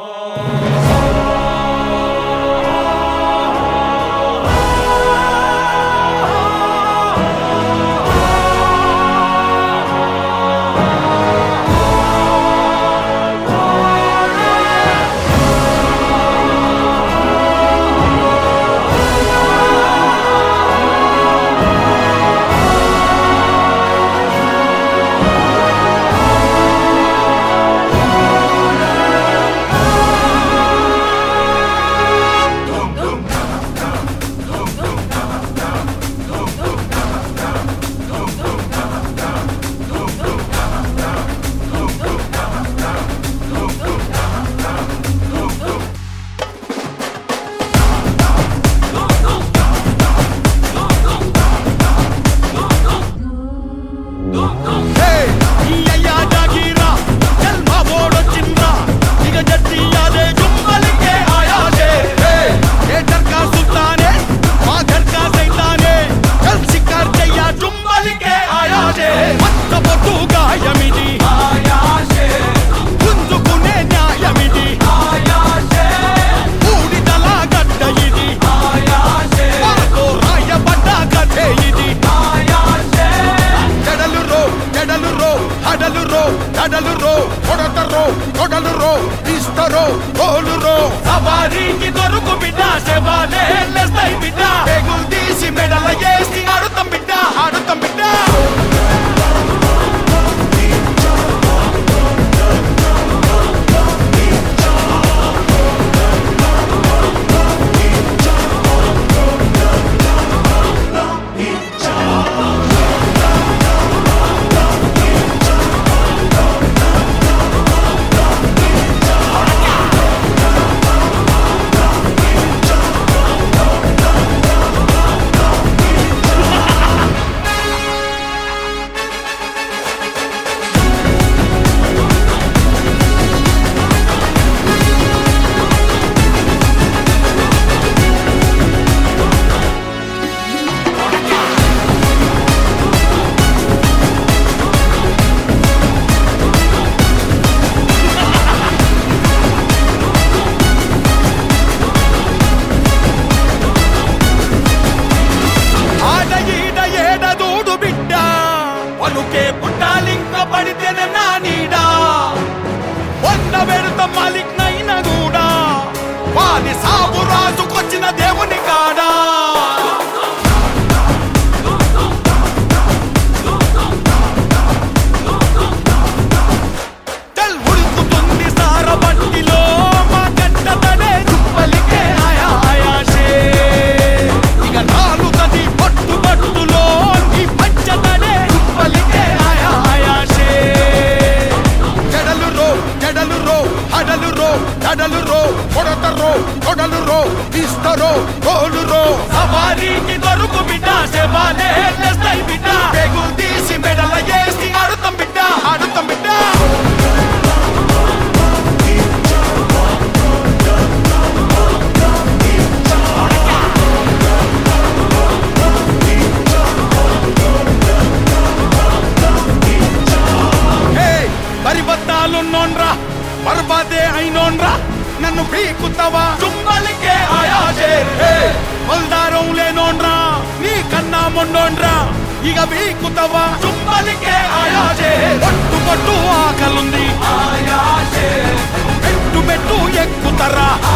సవారీకి దొరుకు బిడ్డ సేవాలే లేస్తాయి బిడ్డ పేగులు తీసి మెడల వేసి ఆడుతాం బిడ్డ ఆడుతాం బిడ్డ పలుకే పుట్టాలింక పడితేనే నా నీడా వంద వెళుత మాలిక్నైన కూడా వాని సాగు రాజుకొచ్చిన దేవుని కాడా చల్ ఉడుకుతుంది సారబట్టిలో మా గంటతనే చుప్పలికే ఆయా ఆయాషే ఇక నాలుగది పట్టుబట్టులో నీ పంచతనే చుప్పలికే ఆయా ఆయాషే జడలు రో హడలు రో దడలు రో కొడతరో కొడలు రో తీస్తరో గోలు రో సవారీకి దొరుకు బిడ్డ సేవాలే లేస్తాయి బిడ్డ పేగులు తీసి మెడల వేసి ఆడుతాం బిడ్డ ఆడుతాం బిడ్డ పరిబద్ధాలున్నోన్రా బర్బాదే అయినోన్రా నన్ను పీకుతావా చుమ్మలికే ఆయాజే బల్దారం లేనోన్రా నీ కన్నా మొండోన్రా ఇక పీకుతావా చుమ్మలికే ఆయాజే పట్టు ఆకలుంది ఆయాజే మెట్టు ఎక్కుతరా